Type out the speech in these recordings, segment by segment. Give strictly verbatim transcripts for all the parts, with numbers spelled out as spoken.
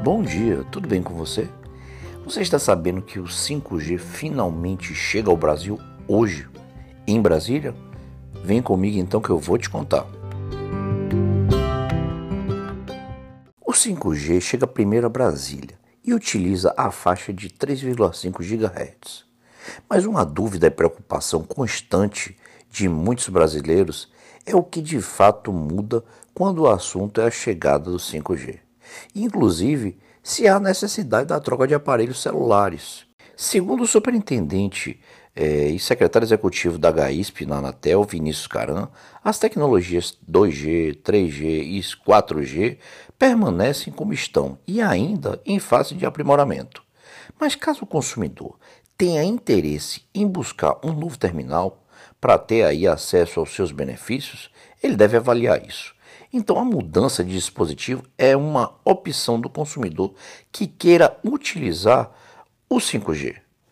Bom dia, tudo bem com você? Você está sabendo que o cinco G finalmente chega ao Brasil hoje, em Brasília? Vem comigo então que eu vou te contar. O cinco G chega primeiro a Brasília e utiliza a faixa de três vírgula cinco gigahertz. Mas uma dúvida e preocupação constante de muitos brasileiros é o que de fato muda quando o assunto é a chegada do cinco G. Inclusive, se há necessidade da troca de aparelhos celulares. Segundo o superintendente eh, e secretário executivo da GAISP na Anatel, Vinícius Caram, as tecnologias dois G, três G e quatro G permanecem como estão e ainda em fase de aprimoramento. Mas caso o consumidor tenha interesse em buscar um novo terminal para ter aí acesso aos seus benefícios, ele deve avaliar isso. Então, a mudança de dispositivo é uma opção do consumidor que queira utilizar o cinco G.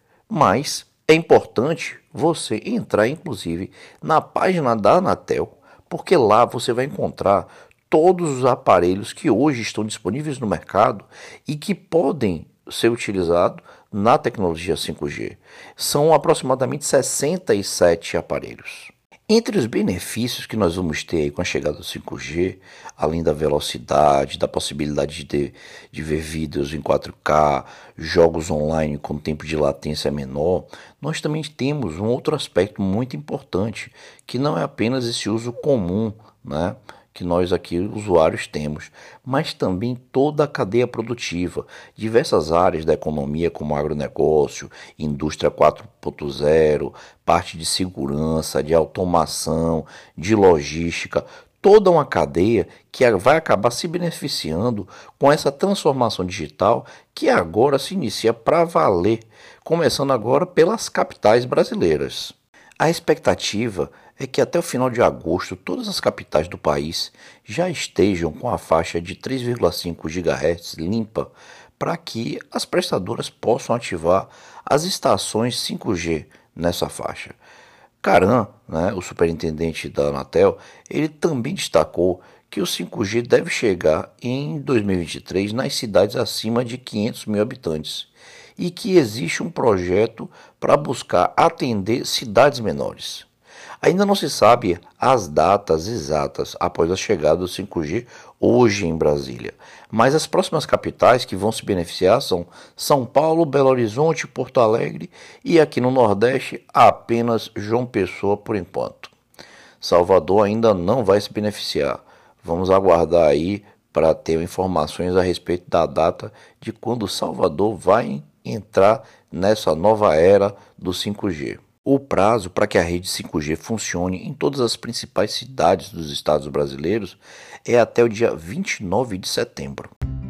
Mas é importante você entrar, inclusive, na página da Anatel, porque lá você vai encontrar todos os aparelhos que hoje estão disponíveis no mercado e que podem ser utilizados na tecnologia cinco G. São aproximadamente sessenta e sete aparelhos. Entre os benefícios que nós vamos ter aí com a chegada do cinco G, além da velocidade, da possibilidade de, ter, de ver vídeos em quatro K, jogos online com tempo de latência menor, nós também temos um outro aspecto muito importante, que não é apenas esse uso comum, né, que nós aqui usuários temos, mas também toda a cadeia produtiva, diversas áreas da economia como agronegócio, indústria quatro ponto zero, parte de segurança, de automação, de logística, toda uma cadeia que vai acabar se beneficiando com essa transformação digital que agora se inicia para valer, começando agora pelas capitais brasileiras. A expectativa é que até o final de agosto todas as capitais do país já estejam com a faixa de três vírgula cinco gigahertz limpa para que as prestadoras possam ativar as estações cinco G nessa faixa. Caram, né, o superintendente da Anatel, ele também destacou que o cinco G deve chegar em dois mil e vinte e três nas cidades acima de quinhentos mil habitantes e que existe um projeto para buscar atender cidades menores. Ainda não se sabe as datas exatas após a chegada do cinco G hoje em Brasília, mas as próximas capitais que vão se beneficiar são São Paulo, Belo Horizonte, Porto Alegre e aqui no Nordeste apenas João Pessoa por enquanto. Salvador ainda não vai se beneficiar. Vamos aguardar aí para ter informações a respeito da data de quando Salvador vai entrar nessa nova era do cinco G. O prazo para que a rede cinco G funcione em todas as principais cidades dos estados brasileiros é até o dia vinte e nove de setembro.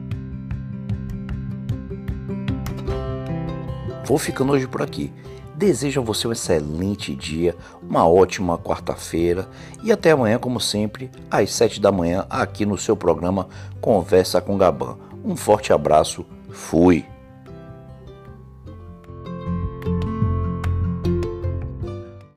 Vou ficando hoje por aqui. Desejo a você um excelente dia, uma ótima quarta-feira e até amanhã, como sempre, às sete da manhã, aqui no seu programa Conversa com Gabão. Um forte abraço, fui!